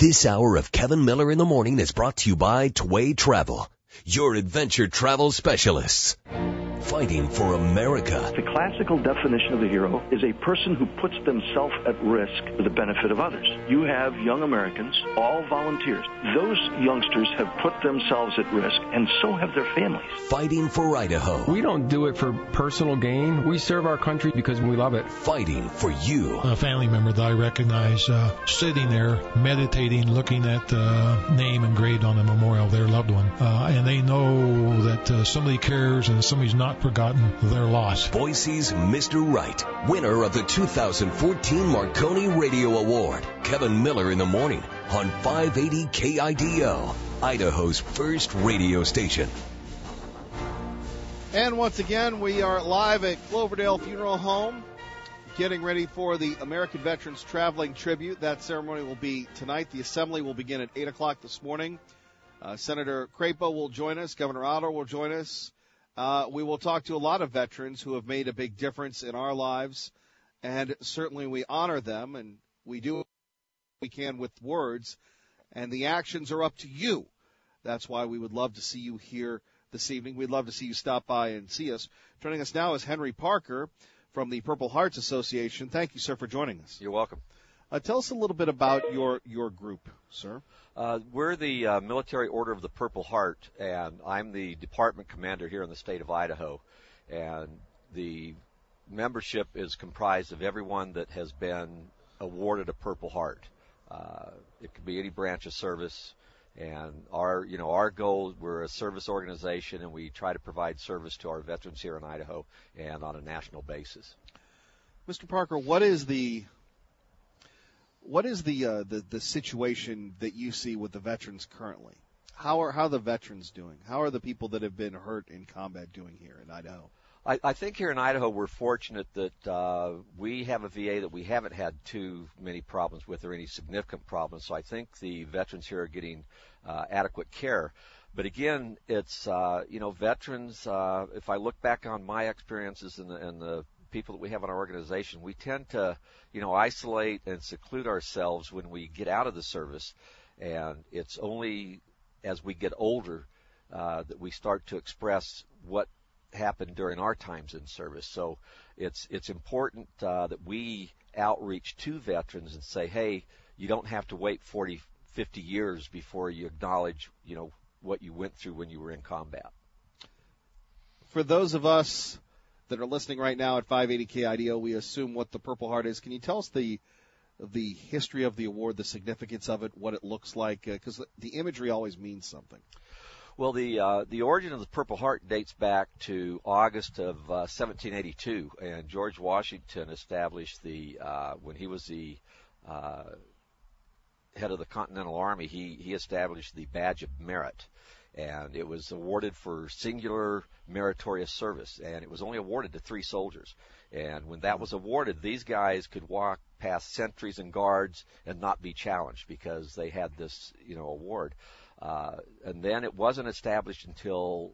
This hour of Kevin Miller in the Morning is brought to you by Tway Travel, your adventure travel specialists. Fighting for America. The classical definition of a hero is a person who puts themselves at risk for the benefit of others. You have young Americans, all volunteers. Those youngsters have put themselves at risk, and so have their families. Fighting for Idaho. We don't do it for personal gain. We serve our country because we love it. Fighting for you. A family member that I recognize sitting there, meditating, looking at the name engraved on the memorial of their loved one. And they know that somebody cares and somebody's not forgotten their loss. Boise's Mr. Right, winner of the 2014 Marconi Radio Award. Kevin Miller in the Morning on 580 KIDO, Idaho's first radio station. And once again, we are live at Cloverdale Funeral Home, getting ready for the American Veterans Traveling Tribute. That ceremony will be tonight. The assembly will begin at 8 o'clock this morning. Senator Crapo will join us. Governor Otter will join us. We will talk to a lot of veterans who have made a big difference in our lives, and certainly we honor them, and we do what we can with words, and the actions are up to you. That's why we would love to see you here this evening. We'd love to see you stop by and see us. Joining us now is Henry Parker from the Purple Hearts Association. Thank you, sir, for joining us. You're welcome. Tell us a little bit about your group, sir. We're the Military Order of the Purple Heart, and I'm the department commander here in the state of Idaho. And the membership is comprised of everyone that has been awarded a Purple Heart. It could be any branch of service. And our goal, we're a service organization, and we try to provide service to our veterans here in Idaho and on a national basis. Mr. Parker, what is the situation that you see with the veterans currently? How are the veterans doing? How are the people that have been hurt in combat doing here in Idaho? I think here in Idaho we're fortunate that we have a VA that we haven't had too many problems with or any significant problems. So I think the veterans here are getting adequate care. But again, it's veterans. If I look back on my experiences and the people that we have in our organization, we tend to, isolate and seclude ourselves when we get out of the service, and it's only as we get older that we start to express what happened during our times in service. So it's important that we outreach to veterans and say, hey, you don't have to wait 40, 50 years before you acknowledge, what you went through when you were in combat. For those of us that are listening right now at 580 KIDO, we assume what the Purple Heart is. Can you tell us the history of the award, the significance of it, what it looks like? Because the imagery always means something. Well, the origin of the Purple Heart dates back to August of 1782, and George Washington established when he was the head of the Continental Army, he established the Badge of Merit. And it was awarded for singular meritorious service, and it was only awarded to 3 soldiers. And when that was awarded, these guys could walk past sentries and guards and not be challenged because they had this, award. And then it wasn't established until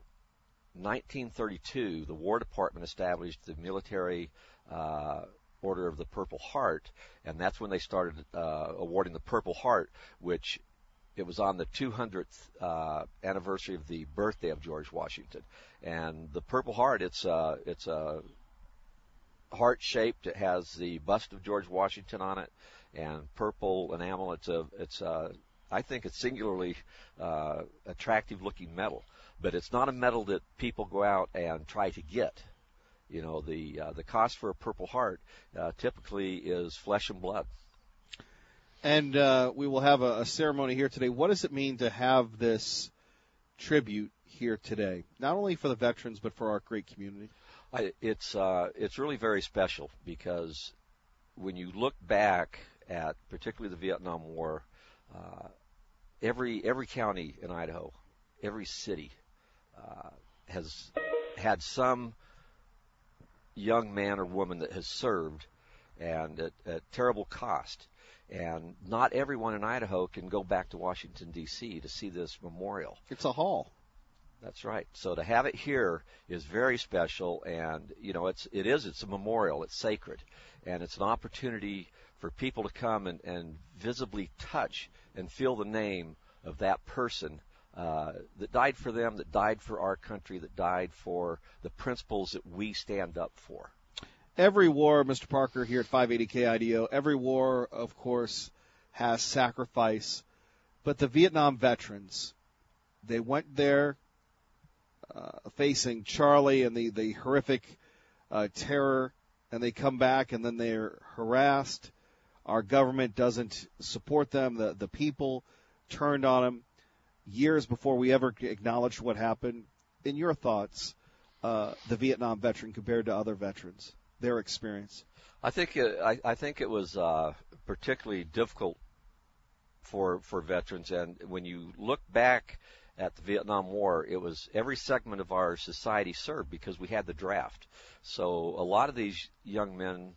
1932. The War Department established the Military Order of the Purple Heart, and that's when they started awarding the Purple Heart, which it was on the 200th anniversary of the birthday of George Washington. And the Purple Heart, it's a heart-shaped. It has the bust of George Washington on it, and purple enamel. I think it's singularly attractive-looking metal. But it's not a metal that people go out and try to get. The cost for a Purple Heart typically is flesh and blood. And we will have a ceremony here today. What does it mean to have this tribute here today, not only for the veterans but for our great community? It's really very special because when you look back at particularly the Vietnam War, every county in Idaho, every city has had some young man or woman that has served, and at terrible cost. And not everyone in Idaho can go back to Washington, D.C. to see this memorial. It's a hall. That's right. So to have it here is very special, and it's a memorial. It's sacred, and it's an opportunity for people to come and visibly touch and feel the name of that person that died for them, that died for our country, that died for the principles that we stand up for. Every war, Mr. Parker, here at 580 KIDO, every war, of course, has sacrifice. But the Vietnam veterans, they went there facing Charlie and the horrific terror, and they come back and then they're harassed. Our government doesn't support them. The people turned on them years before we ever acknowledged what happened. In your thoughts, the Vietnam veteran compared to other veterans, their experience? I think it was particularly difficult for veterans, and when you look back at the Vietnam War, it was every segment of our society served because we had the draft. So a lot of these young men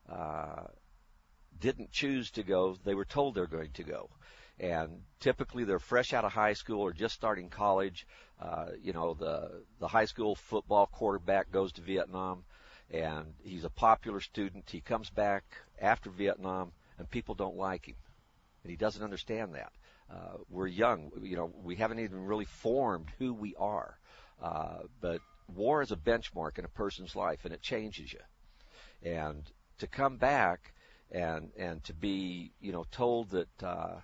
didn't choose to go. They were told they're going to go. And typically they're fresh out of high school or just starting college. The high school football quarterback goes to Vietnam, and he's a popular student. He comes back after Vietnam, and people don't like him. And he doesn't understand that. We're young. We haven't even really formed who we are. But war is a benchmark in a person's life, and it changes you. And to come back and to be, told that,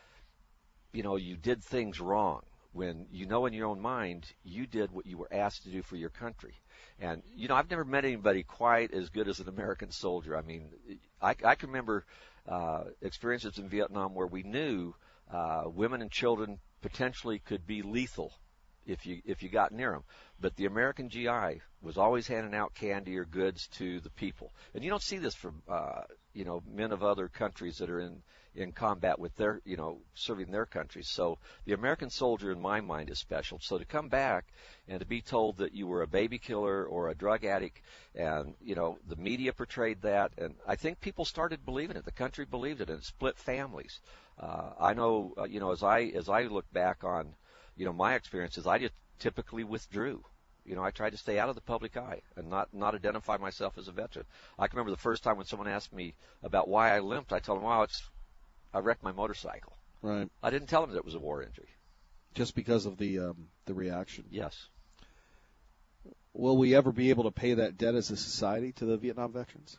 you did things wrong when in your own mind you did what you were asked to do for your country. And, I've never met anybody quite as good as an American soldier. I mean, I can remember experiences in Vietnam where we knew women and children potentially could be lethal if you got near them. But the American GI was always handing out candy or goods to the people. And you don't see this from, men of other countries that are in combat with their, serving their countries. So the American soldier, in my mind, is special. So to come back and to be told that you were a baby killer or a drug addict, and, the media portrayed that, and I think people started believing it. The country believed it, and it split families. I know, as I look back on, my experiences, I just typically withdrew. I tried to stay out of the public eye and not identify myself as a veteran. I can remember the first time when someone asked me about why I limped, I told them, I wrecked my motorcycle. Right. I didn't tell them that it was a war injury. Just because of the reaction. Yes. Will we ever be able to pay that debt as a society to the Vietnam veterans?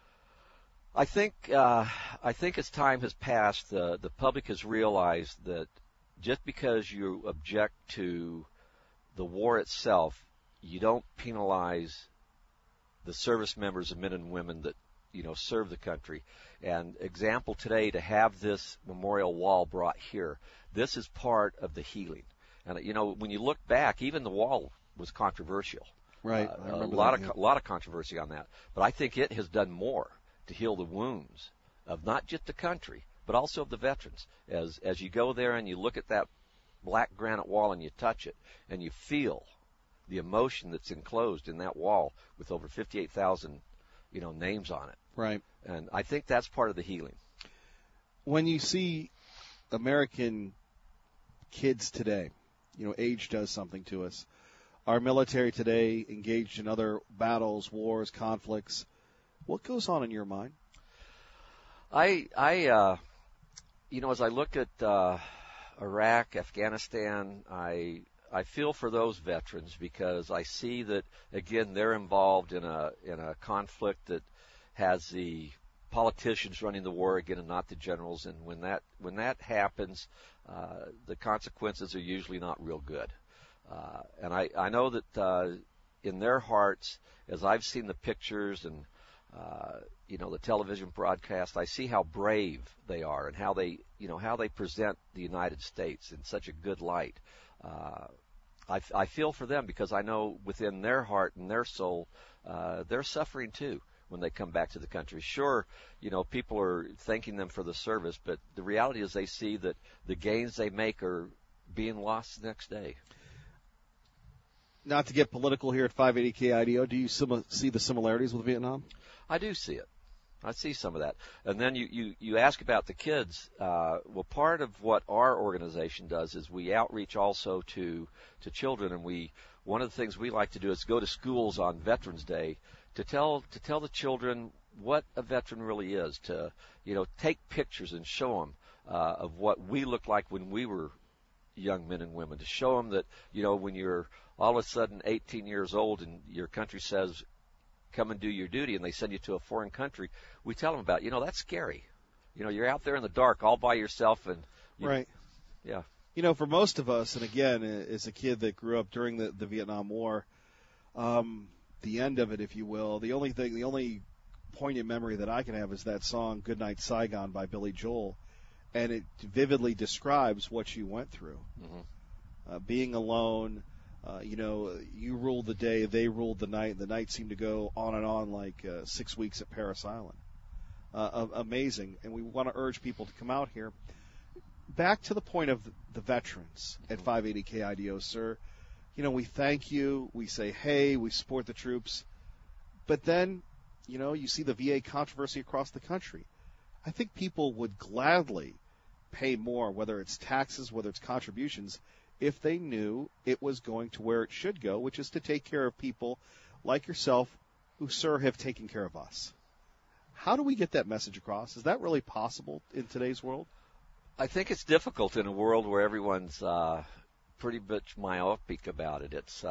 I think as time has passed, the public has realized that just because you object to the war itself, you don't penalize the service members and men and women that serve the country. And example today, to have this memorial wall brought here, this is part of the healing. And when you look back, even the wall was controversial. Right. A lot of controversy on that. But I think it has done more to heal the wounds of not just the country, but also of the veterans. As you go there and you look at that black granite wall and you touch it and you feel the emotion that's enclosed in that wall with over 58,000 names on it. Right. And I think that's part of the healing. When you see American kids today, age does something to us. Our military today engaged in other battles, wars, conflicts. What goes on in your mind? As I look at Iraq, Afghanistan, I feel for those veterans because I see that, again, they're involved in a conflict that has the politicians running the war again and not the generals. And when that happens, the consequences are usually not real good. And I know that in their hearts, as I've seen the pictures and the television broadcast, I see how brave they are and how they present the United States in such a good light. I feel for them because I know within their heart and their soul, they're suffering too when they come back to the country. Sure, people are thanking them for the service, but the reality is they see that the gains they make are being lost the next day. Not to get political here at 580 KIDO, do you see the similarities with Vietnam? I do see it. I see some of that. And then you ask about the kids. Well, part of what our organization does is we outreach also to children, and one of the things we like to do is go to schools on Veterans Day to tell the children what a veteran really is, to, take pictures and show them of what we looked like when we were young men and women, to show them that, when you're all of a sudden 18 years old and your country says, come and do your duty, and they send you to a foreign country, we tell them about, that's scary. You're out there in the dark all by yourself. And right. Yeah. For most of us, and again, as a kid that grew up during the Vietnam War, the end of it, if you will, the only poignant memory that I can have is that song "Goodnight Saigon" by Billy Joel, and it vividly describes what you went through. Mm-hmm. Being alone, you ruled the day, they ruled the night. The night seemed to go on and on like 6 weeks at Parris Island. Amazing, and we want to urge people to come out here. Back to the point of the veterans at 580 KIDO, sir. We thank you. We say, hey, we support the troops. But then, you see the VA controversy across the country. I think people would gladly pay more, whether it's taxes, whether it's contributions, if they knew it was going to where it should go, which is to take care of people like yourself who, sir, have taken care of us. How do we get that message across? Is that really possible in today's world? I think it's difficult in a world where everyone's pretty much myopic about it. It's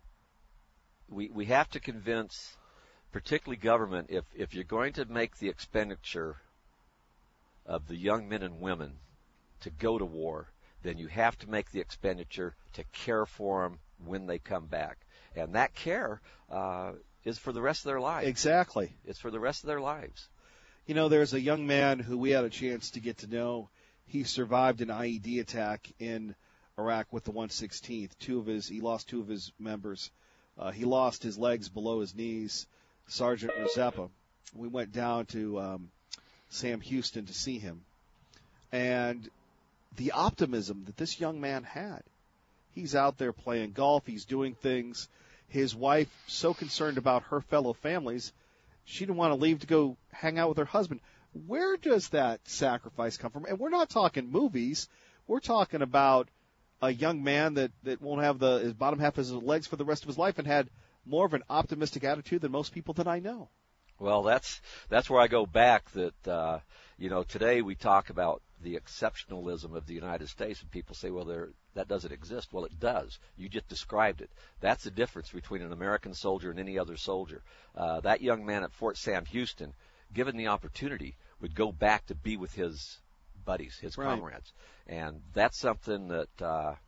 we have to convince, particularly government, if you're going to make the expenditure of the young men and women to go to war, then you have to make the expenditure to care for them when they come back. And that care is for the rest of their lives. Exactly. It's for the rest of their lives. There's a young man who we had a chance to get to know. He survived an IED attack in Iraq with the 116th. He lost two of his members. He lost his legs below his knees. Sergeant Rizeppa. We went down to Sam Houston to see him. And the optimism that this young man had. He's out there playing golf. He's doing things. His wife, so concerned about her fellow families, she didn't want to leave to go hang out with her husband. Where does that sacrifice come from? And we're not talking movies. We're talking about a young man that won't have his bottom half of his legs for the rest of his life and had more of an optimistic attitude than most people that I know. Well, that's where I go back that, today we talk about the exceptionalism of the United States, and people say, well, that doesn't exist. Well, it does. You just described it. That's the difference between an American soldier and any other soldier. That young man at Fort Sam Houston, given the opportunity, would go back to be with his buddies, his comrades. And that's something that,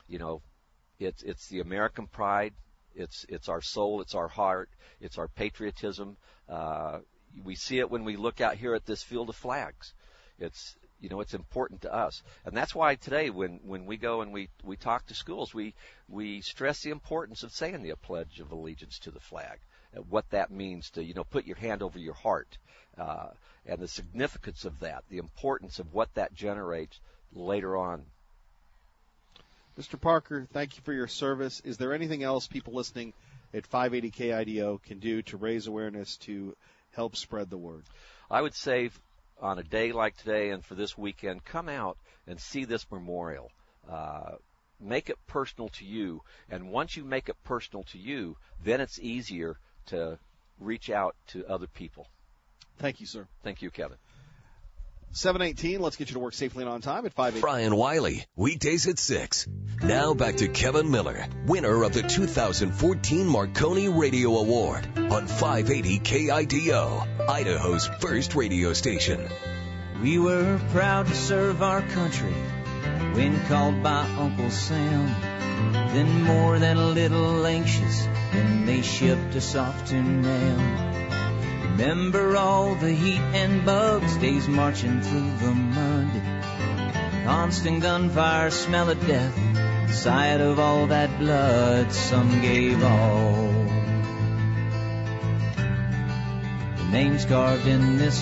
it's the American pride. It's our soul. It's our heart. It's our patriotism. We see it when we look out here at this field of flags. It's important to us. And that's why today when we go and we talk to schools, we stress the importance of saying the Pledge of Allegiance to the flag, what that means to, put your hand over your heart, and the significance of that, the importance of what that generates later on. Mr. Parker, thank you for your service. Is there anything else people listening at 580 KIDO can do to raise awareness to help spread the word? I would say on a day like today and for this weekend, come out and see this memorial. Make it personal to you. And once you make it personal to you, then it's easier to reach out to other people. Thank you, sir. Thank you, Kevin. 7:18, let's get you to work safely and on time at 5:80. Brian Wiley, weekdays at 6. Now back to Kevin Miller, winner of the 2014 Marconi Radio Award on 580 KIDO, Idaho's first radio station. We were proud to serve our country when called by Uncle Sam. Then more than a little anxious when they shipped us off to Nam. Remember all the heat and bugs, days marching through the mud, constant gunfire, smell of death, the sight of all that blood. Some gave all. The names carved in this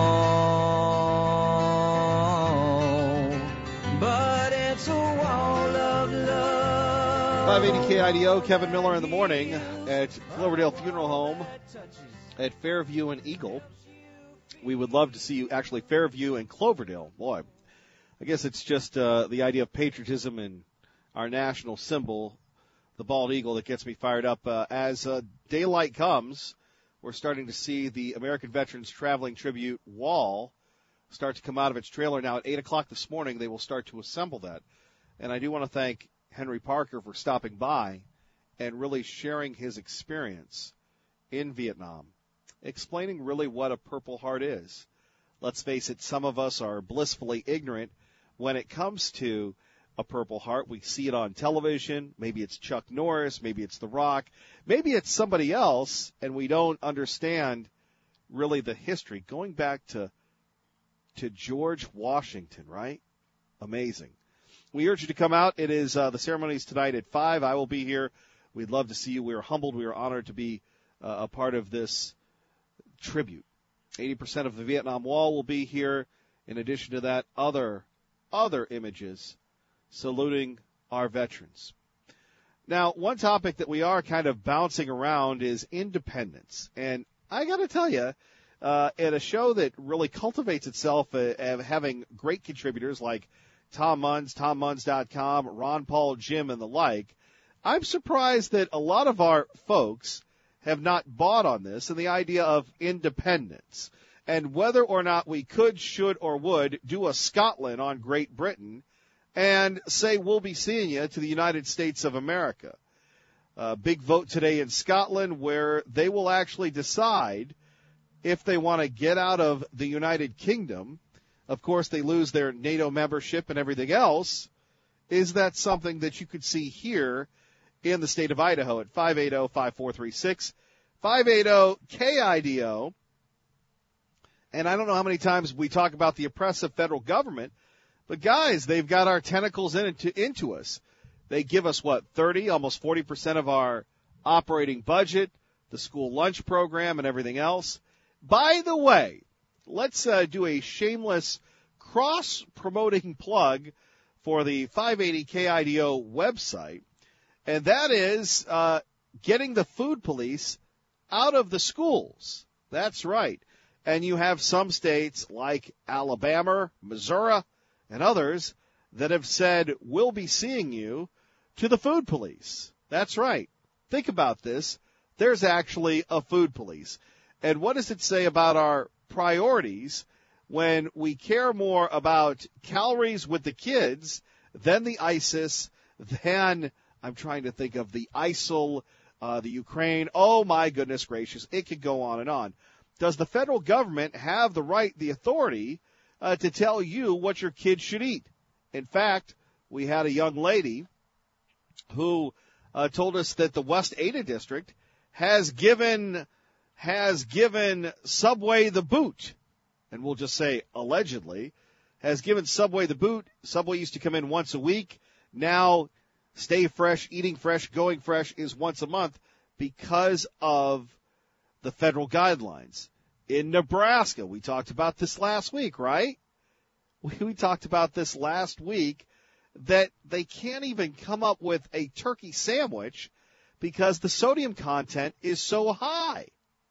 wall, but it's a wall of love. 580 KIDO, Kevin Miller in the morning at Cloverdale Funeral Home at Fairview and Eagle. We would love to see you, actually, Fairview and Cloverdale. Boy, I guess it's just the idea of patriotism and our national symbol, the bald eagle, that gets me fired up. As daylight comes, we're starting to see the American Veterans Traveling Tribute wall start to come out of its trailer. Now, at 8 o'clock this morning, they will start to assemble that. And I do want to thank Henry Parker for stopping by and really sharing his experience in Vietnam, explaining really what a Purple Heart is. Let's face it, some of us are blissfully ignorant when it comes to a Purple Heart. We see it on television. Maybe it's Chuck Norris. Maybe it's The Rock. Maybe it's somebody else, and we don't understand really the history. Going back to George Washington, right? Amazing. We urge you to come out. It is the ceremonies tonight at 5. I will be here. We'd love to see you. We are humbled. We are honored to be a part of this tribute. 80% of the Vietnam Wall will be here. In addition to that, other images saluting our veterans. Now, one topic that we are kind of bouncing around is independence. And I got to tell you, at a show that really cultivates itself of having great contributors like Tom Munns, TomMunns.com, Ron Paul, Jim, and the like, I'm surprised that a lot of our folks have not bought on this and the idea of independence and whether or not we could, should, or would do a Scotland on Great Britain and say we'll be seeing you to the United States of America. Big vote today in Scotland where they will actually decide if they want to get out of the United Kingdom. Of course, they lose their NATO membership and everything else. Is that something that you could see here in the state of Idaho at 580-5436, 580-KIDO? And I don't know how many times we talk about the oppressive federal government, but guys, they've got our tentacles into us. They give us, 30, almost 40% of our operating budget, the school lunch program, and everything else. By the way, let's do a shameless cross-promoting plug for the 580KIDO website, and that is getting the food police out of the schools. That's right. And you have some states like Alabama, Missouri, and others that have said, we'll be seeing you to the food police. That's right. Think about this. There's actually a food police. And what does it say about our priorities when we care more about calories with the kids than the ISIS, than, I'm trying to think of the ISIL, the Ukraine? Oh, my goodness gracious. It could go on and on. Does the federal government have the right, the authority, to tell you what your kids should eat? In fact, we had a young lady who told us that the West Ada District has given Subway the boot, and we'll just say allegedly, has given Subway the boot. Subway used to come in once a week. Now, Stay Fresh, Eating Fresh, Going Fresh is once a month because of the federal guidelines. In Nebraska, we talked about this last week, right? We talked about this last week, that they can't even come up with a turkey sandwich because the sodium content is so high.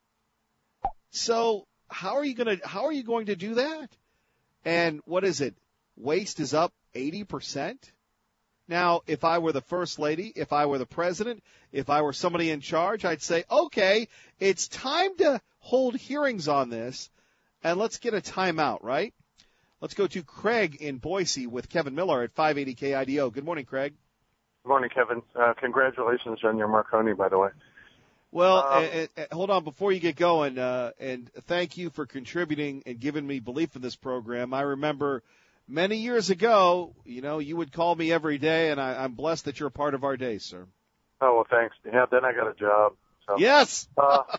So how are you going to do that? And what is it? Waste is up 80%. Now, if I were the first lady, if I were the president, if I were somebody in charge, I'd say, okay, it's time to hold hearings on this, and let's get a timeout, right? Let's go to Craig in Boise with Kevin Miller at 580KIDO. Good morning, Craig. Good morning, Kevin. Congratulations on your Marconi, by the way. Well, hold on before you get going, and thank you for contributing and giving me belief in this program. I remember many years ago, you would call me every day, and I'm blessed that you're a part of our day, sir. Oh, well, thanks. Yeah, then I got a job. So. Yes.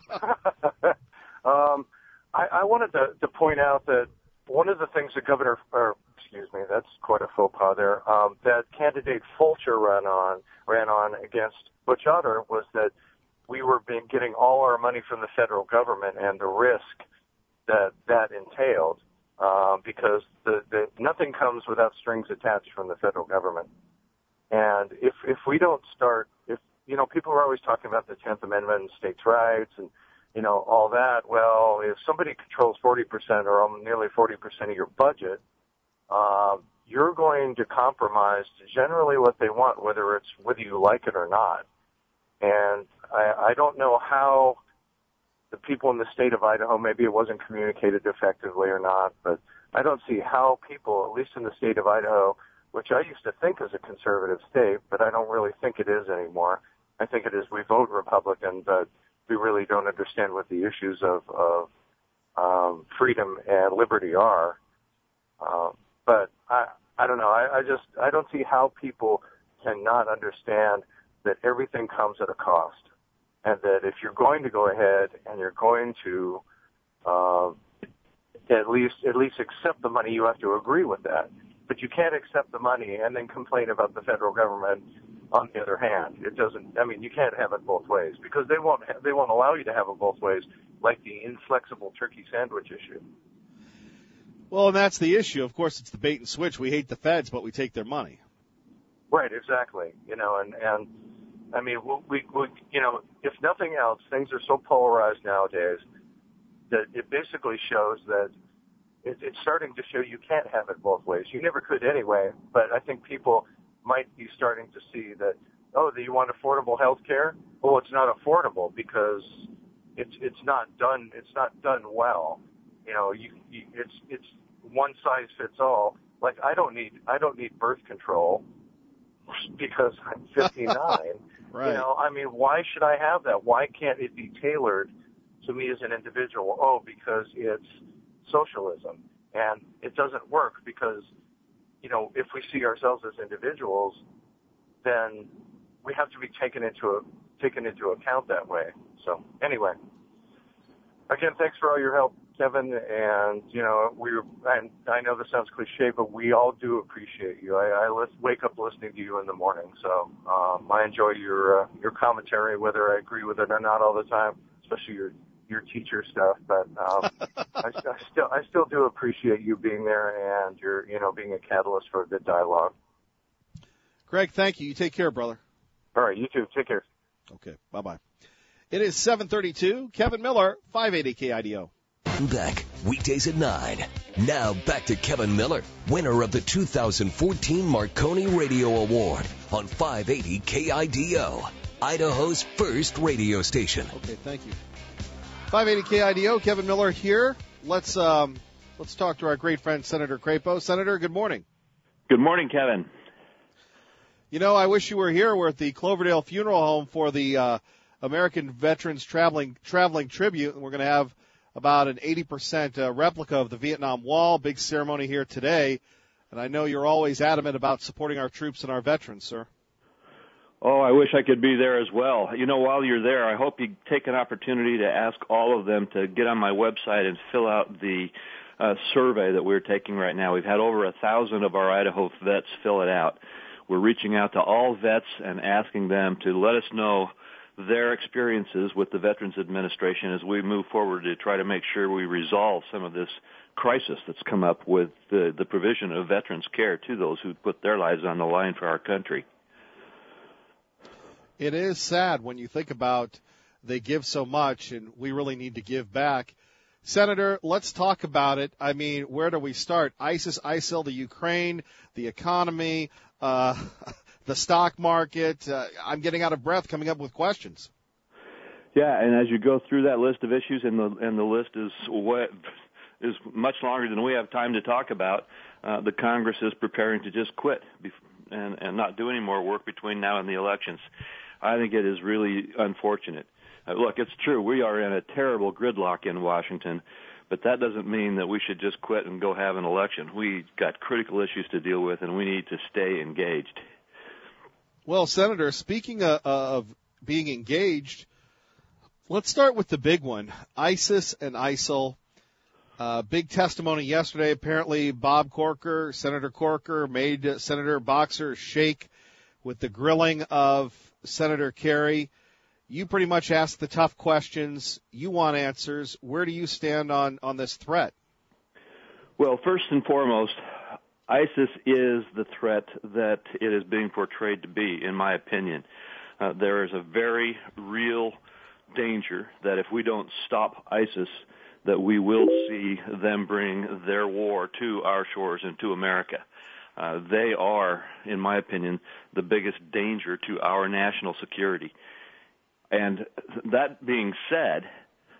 I wanted to point out that one of the things that that's quite a faux pas there, that candidate Fulcher ran on against Butch Otter was that we were getting all our money from the federal government and the risk that entailed, because nothing comes without strings attached from the federal government. And if we don't start, people are always talking about the 10th Amendment and states' rights and, all that. Well, if somebody controls 40% or nearly 40% of your budget, you're going to compromise generally what they want, whether you like it or not. And I don't know how the people in the state of Idaho, maybe it wasn't communicated effectively or not, but I don't see how people, at least in the state of Idaho, which I used to think is a conservative state, but I don't really think it is anymore. I think it is we vote Republican, but we really don't understand what the issues of freedom and liberty are. But I don't know. I don't see how people cannot understand that everything comes at a cost, and that if you're going to go ahead and you're going to at least accept the money, you have to agree with that. But you can't accept the money and then complain about the federal government on the other hand. It doesn't, I mean, you can't have it both ways, because they won't allow you to have it both ways, like the inflexible turkey sandwich issue. Well, and that's the issue. Of course, it's the bait and switch. We hate the feds, but we take their money. Right, exactly. And I mean, we if nothing else, things are so polarized nowadays that it basically shows that it's starting to show you can't have it both ways. You never could anyway, but I think people might be starting to see that, do you want affordable health care? Well, it's not affordable because it's not done well. It's one size fits all. Like I don't need birth control because I'm 59. Right. I mean, why should I have that? Why can't it be tailored to me as an individual? Oh, because it's socialism. And it doesn't work because, if we see ourselves as individuals, then we have to be taken into account that way. So anyway, again, thanks for all your help, Kevin. And, I know this sounds cliche, but we all do appreciate you. I wake up listening to you in the morning. So I enjoy your commentary, whether I agree with it or not all the time, especially your teacher stuff, but I still do appreciate you being there and you're being a catalyst for a good dialogue. Greg, thank you. You take care, brother. All right, you too. Take care. Okay, bye-bye. It is 7:32. Kevin Miller, 580 KIDO. Back weekdays at 9. Now back to Kevin Miller, winner of the 2014 Marconi Radio Award on 580 KIDO, Idaho's first radio station. Okay, thank you. 580 KIDO, Kevin Miller here. Let's talk to our great friend Senator Crapo. Senator, good morning. Good morning, Kevin. I wish you were here. We're at the Cloverdale Funeral Home for the American Veterans Traveling Tribute, and we're going to have about an 80% replica of the Vietnam Wall. Big ceremony here today, and I know you're always adamant about supporting our troops and our veterans, sir. Oh, I wish I could be there as well. While you're there, I hope you take an opportunity to ask all of them to get on my website and fill out the survey that we're taking right now. We've had over 1,000 of our Idaho vets fill it out. We're reaching out to all vets and asking them to let us know their experiences with the Veterans Administration as we move forward to try to make sure we resolve some of this crisis that's come up with the provision of veterans care to those who put their lives on the line for our country. It is sad when you think about they give so much and we really need to give back. Senator, let's talk about it. I mean, where do we start? ISIS, ISIL, the Ukraine, the economy, the stock market. I'm getting out of breath coming up with questions. Yeah, and as you go through that list of issues, and the list is much longer than we have time to talk about, the Congress is preparing to just quit and not do any more work between now and the elections. I think it is really unfortunate. Look, it's true. We are in a terrible gridlock in Washington, but that doesn't mean that we should just quit and go have an election. We got critical issues to deal with, and we need to stay engaged. Well, Senator, speaking of being engaged, let's start with the big one, ISIS and ISIL. Big testimony yesterday. Apparently, Bob Corker, Senator Corker, made Senator Boxer shake with the grilling of Senator Kerry. You pretty much ask the tough questions. You want answers. Where do you stand on this threat? Well, first and foremost, ISIS is the threat that it is being portrayed to be, in my opinion. There is a very real danger that if we don't stop ISIS, that we will see them bring their war to our shores and to America. They are, in my opinion, the biggest danger to our national security. And that being said,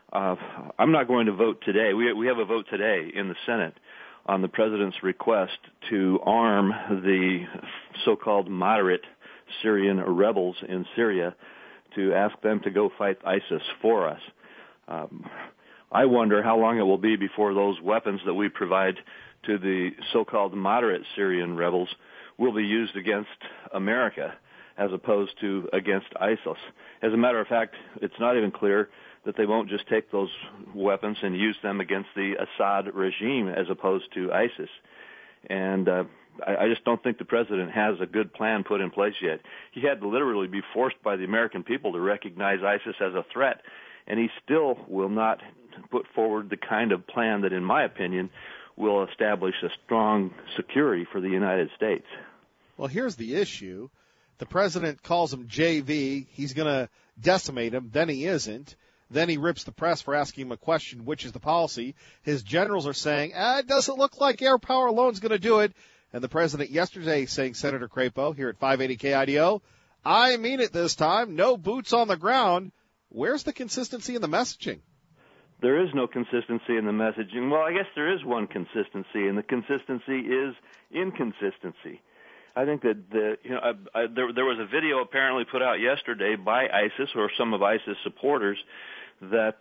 I'm not going to vote today. We have a vote today in the Senate on the president's request to arm the so-called moderate Syrian rebels in Syria, to ask them to go fight ISIS for us. I wonder how long it will be before those weapons that we provide to the so-called moderate Syrian rebels will be used against America as opposed to against ISIS. As a matter of fact, it's not even clear that they won't just take those weapons and use them against the Assad regime as opposed to ISIS. And I just don't think the president has a good plan put in place yet. He had to literally be forced by the American people to recognize ISIS as a threat, and he still will not put forward the kind of plan that, in my opinion, will establish a strong security for the United States. Well, here's the issue. The president calls him JV. He's going to decimate him. Then he isn't. Then he rips the press for asking him a question, which is the policy. His generals are saying, it doesn't look like air power alone is going to do it. And the president yesterday saying, Senator Crapo, here at 580 KIDO, I mean it this time. No boots on the ground. Where's the consistency in the messaging? There is no consistency in the messaging. Well, I guess there is one consistency, and the consistency is inconsistency. I think that there was a video apparently put out yesterday by ISIS or some of ISIS supporters that,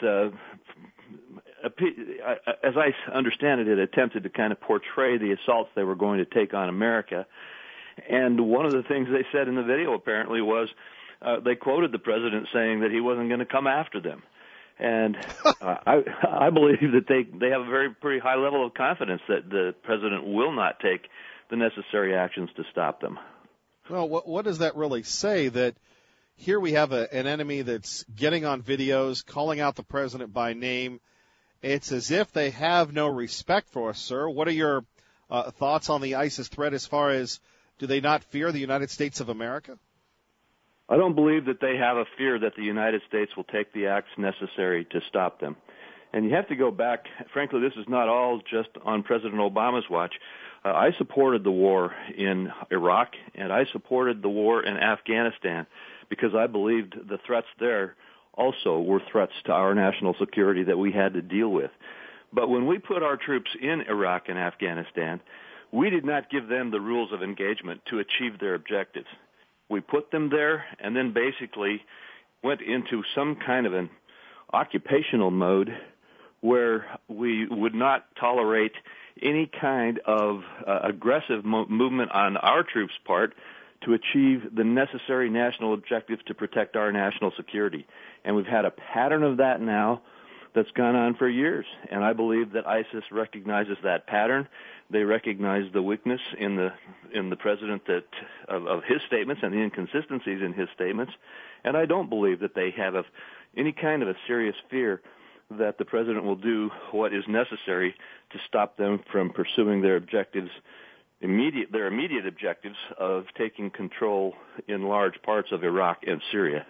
as I understand it, it attempted to kind of portray the assaults they were going to take on America. And one of the things they said in the video apparently was they quoted the president saying that he wasn't going to come after them. And I believe that they have a pretty high level of confidence that the president will not take the necessary actions to stop them. Well, what does that really say? That here we have an enemy that's getting on videos, calling out the president by name. It's as if they have no respect for us, sir. What are your thoughts on the ISIS threat as far as, do they not fear the United States of America? I don't believe that they have a fear that the United States will take the acts necessary to stop them. And you have to go back. Frankly, this is not all just on President Obama's watch. I supported the war in Iraq, and I supported the war in Afghanistan because I believed the threats there also were threats to our national security that we had to deal with. But when we put our troops in Iraq and Afghanistan, we did not give them the rules of engagement to achieve their objectives. We put them there and then basically went into some kind of an occupational mode where we would not tolerate any kind of aggressive movement on our troops' part to achieve the necessary national objectives to protect our national security. And we've had a pattern of that now that's gone on for years. And I believe that ISIS recognizes that pattern. They recognize the weakness in the president of his statements and the inconsistencies in his statements. And I don't believe that they have any kind of a serious fear that the president will do what is necessary to stop them from pursuing their objectives, their immediate objectives of taking control in large parts of Iraq and Syria.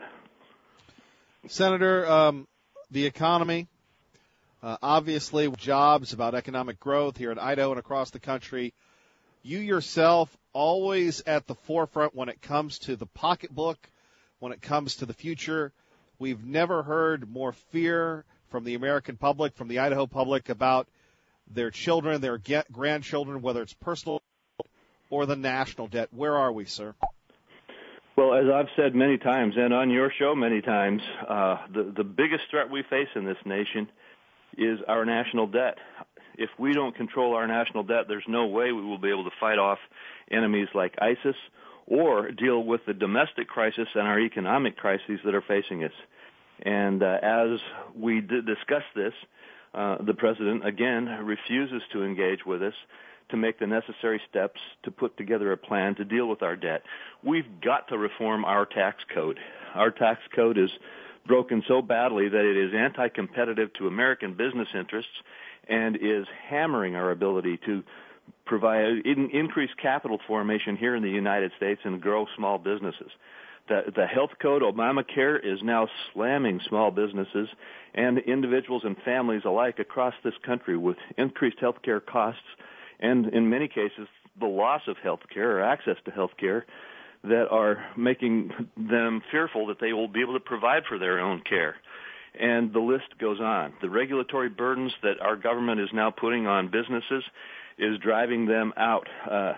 Senator, the economy, obviously jobs, about economic growth here in Idaho and across the country. You yourself always at the forefront when it comes to the pocketbook, when it comes to the future. We've never heard more fear from the American public, from the Idaho public, about their children, their grandchildren, whether it's personal or the national debt. Where are we, sir? Well, as I've said many times, and on your show many times, the biggest threat we face in this nation is our national debt. If we don't control our national debt, there's no way we will be able to fight off enemies like ISIS or deal with the domestic crisis and our economic crises that are facing us. And as we discuss this, the president, again, refuses to engage with us to make the necessary steps to put together a plan to deal with our debt. We've got to reform our tax code. Our tax code is broken so badly that it is anti-competitive to American business interests and is hammering our ability to provide increased capital formation here in the United States and grow small businesses. The health code, Obamacare, is now slamming small businesses and individuals and families alike across this country with increased health care costs and, in many cases, the loss of health care or access to health care that are making them fearful that they will be able to provide for their own care. And the list goes on. The regulatory burdens that our government is now putting on businesses is driving them out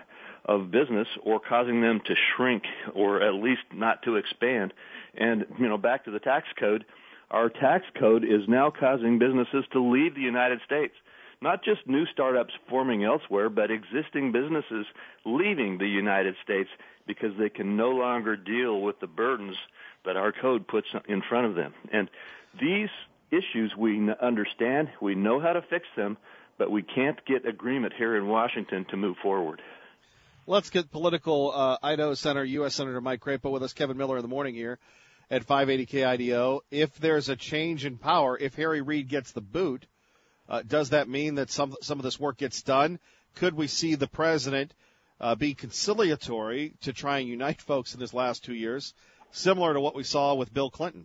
of business or causing them to shrink or at least not to expand. And, back to the tax code, our tax code is now causing businesses to leave the United States. Not just new startups forming elsewhere, but existing businesses leaving the United States because they can no longer deal with the burdens that our code puts in front of them. And these issues we understand, we know how to fix them, but we can't get agreement here in Washington to move forward. Let's get political. Idaho Senator, U.S. Senator Mike Crapo with us. Kevin Miller in the morning here at 580 KIDO. If there's a change in power, if Harry Reid gets the boot, does that mean that some of this work gets done? Could we see the president be conciliatory to try and unite folks in his last 2 years, similar to what we saw with Bill Clinton?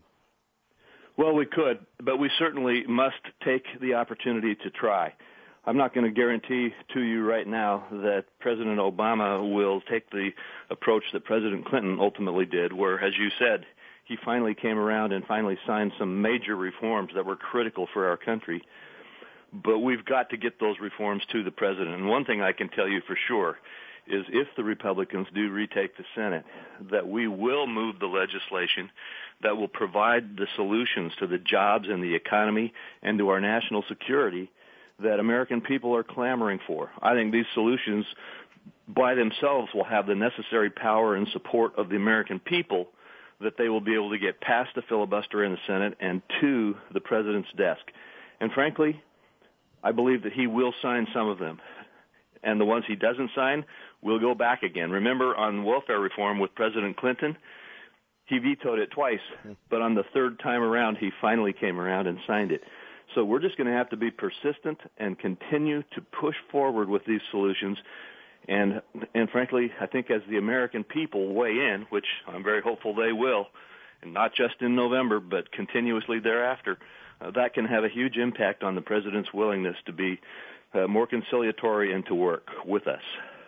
Well, we could, but we certainly must take the opportunity to try. I'm not going to guarantee to you right now that President Obama will take the approach that President Clinton ultimately did, where, as you said, he finally came around and finally signed some major reforms that were critical for our country. But we've got to get those reforms to the president. And one thing I can tell you for sure is if the Republicans do retake the Senate, that we will move the legislation that will provide the solutions to the jobs and the economy and to our national security that American people are clamoring for. I think these solutions by themselves will have the necessary power and support of the American people that they will be able to get past the filibuster in the Senate and to the president's desk. And frankly, I believe that he will sign some of them. And the ones he doesn't sign will go back again. Remember on welfare reform with President Clinton, he vetoed it twice, but on the third time around, he finally came around and signed it. So we're just going to have to be persistent and continue to push forward with these solutions. And frankly, I think as the American people weigh in, which I'm very hopeful they will, and not just in November, but continuously thereafter, that can have a huge impact on the president's willingness to be more conciliatory and to work with us.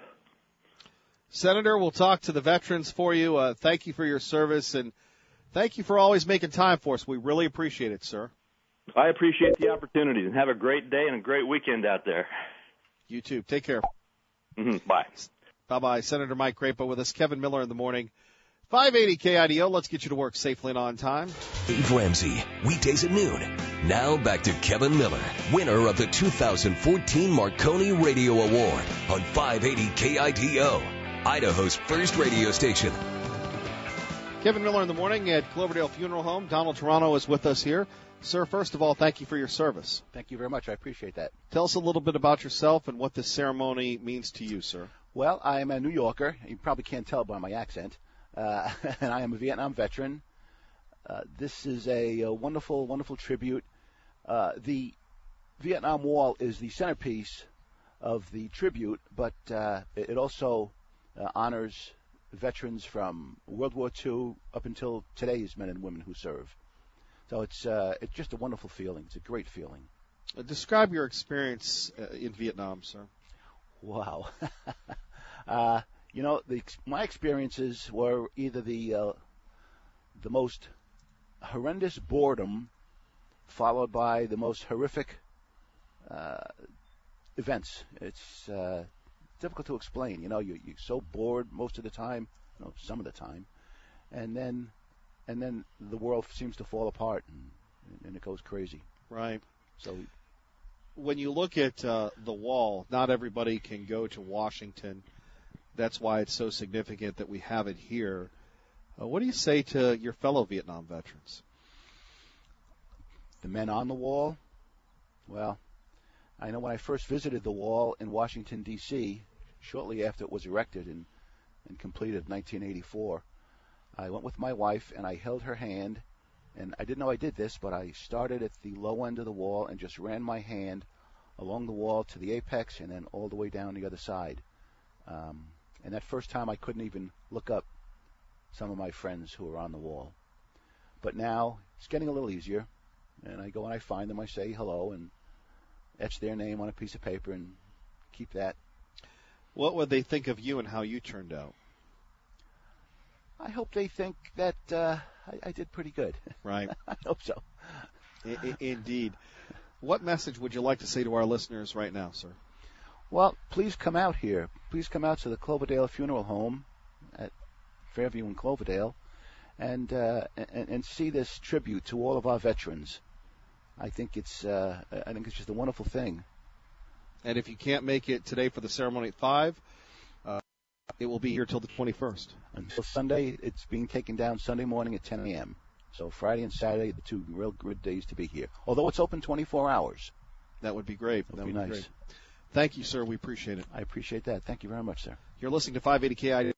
Senator, we'll talk to the veterans for you. Thank you for your service, and thank you for always making time for us. We really appreciate it, sir. I appreciate the opportunity, and have a great day and a great weekend out there. You too. Take care. Bye. Bye-bye. Senator Mike Crapo with us. Kevin Miller in the morning. 580 KIDO. Let's get you to work safely and on time. Dave Ramsey, weekdays at noon. Now back to Kevin Miller, winner of the 2014 Marconi Radio Award on 580 KIDO, Idaho's first radio station. Kevin Miller in the morning at Cloverdale Funeral Home. Donald Toronto is with us here. Sir, first of all, thank you for your service. Thank you very much. I appreciate that. Tell us a little bit about yourself and what this ceremony means to you, sir. Well, I am a New Yorker. You probably can't tell by my accent. And I am a Vietnam veteran. This is a wonderful, wonderful tribute. The Vietnam Wall is the centerpiece of the tribute, but it also honors veterans from World War II up until today's men and women who serve. So it's just a wonderful feeling. It's a great feeling. Describe your experience in Vietnam, sir. Wow. My experiences were either the most horrendous boredom followed by the most horrific events. It's difficult to explain. You're so bored most of the time, some of the time, and then the world seems to fall apart and it goes crazy. Right. So when you look at the wall, not everybody can go to Washington. That's why it's so significant that we have it here. What do you say to your fellow Vietnam veterans? The men on the wall? Well, I know when I first visited the wall in Washington, D.C., shortly after it was erected and completed in 1984, I went with my wife and I held her hand, and I didn't know I did this, but I started at the low end of the wall and just ran my hand along the wall to the apex and then all the way down the other side. And that first time I couldn't even look up some of my friends who were on the wall. But now it's getting a little easier, and I go and I find them, I say hello, and etch their name on a piece of paper and keep that. What would they think of you and how you turned out? I hope they think that I did pretty good. Right. I hope so. Indeed. What message would you like to say to our listeners right now, sir? Well, please come out here. Please come out to the Cloverdale Funeral Home at Fairview and Cloverdale and see this tribute to all of our veterans. I think it's just a wonderful thing. And if you can't make it today for the ceremony at 5, it will be here till the 21st. Until Sunday, it's being taken down Sunday morning at 10 a.m. So Friday and Saturday, the two real good days to be here. Although it's open 24 hours. That would be great. That would be nice. Great. Thank you, sir. We appreciate it. I appreciate that. Thank you very much, sir. You're listening to 580 KIDO.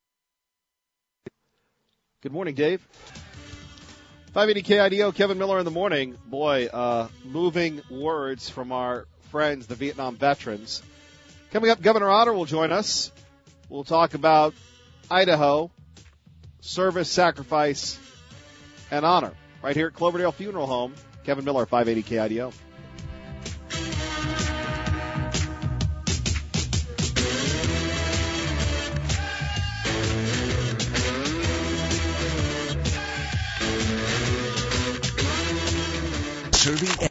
Good morning, Dave. 580 KIDO, Kevin Miller in the morning. Boy, moving words from our friends, the Vietnam veterans. Coming up, Governor Otter will join us. We'll talk about Idaho, service, sacrifice, and honor. Right here at Cloverdale Funeral Home. Kevin Miller, 580 KIDO. Serving